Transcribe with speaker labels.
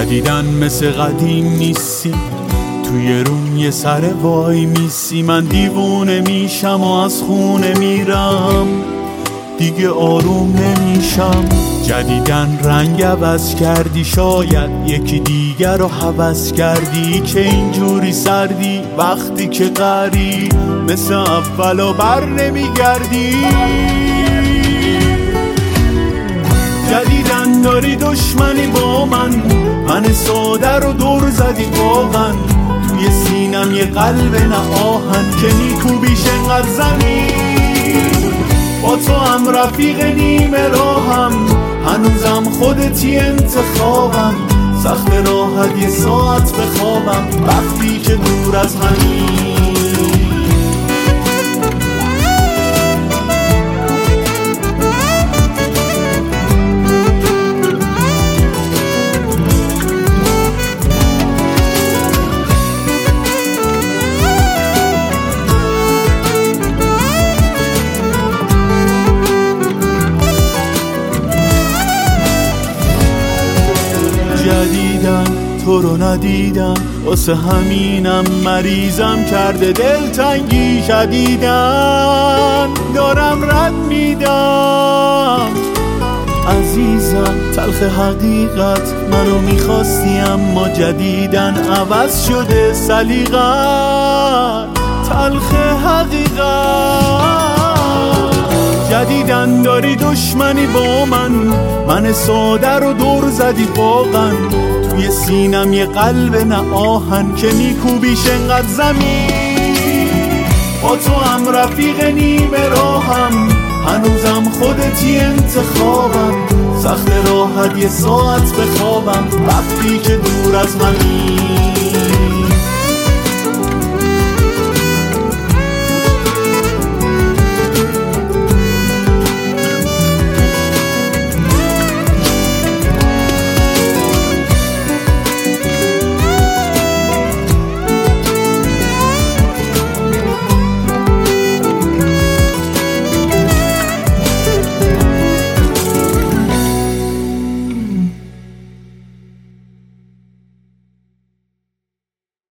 Speaker 1: جدیدن مثل قدیم نیستی، توی روم یه سر وای میسی. من دیوونه میشم و از خونه میرم، دیگه آروم نمیشم. جدیدن رنگ عوض کردی، شاید یکی دیگر رو حوض کردی، که اینجوری سردی وقتی که غری مثل اولو بر نمیگردی. جدیدن داری دشمنی با من ساده رو دور زدی واقعا. توی سینم یه قلب نه آهن، که میکوبیش انقدر زمین. با تو هم رفیق نیمه راهم، هنوزم خودتی انتخابم. سخت راحت یه ساعت بخوابم وقتی که دور از همین. جدیدم تو رو ندیدم، واسه همینم مریضم کرده دلتنگی. شدیدن دارم رد میدم عزیزم، تلخ حقیقت منو میخواستی اما جدیدن عوض شده سلیقت. تلخ حقیقت جدیدن داری دشمنی با من ساده رو دور زدی واقعا. توی سینم یه قلب نه آهن، که میکوبیش انقدر زمین. با تو هم رفیق نیمه راهم، هنوزم خودتی انتخابم. سخت راحت یه ساعت بخوابم وقتی که دور از همین.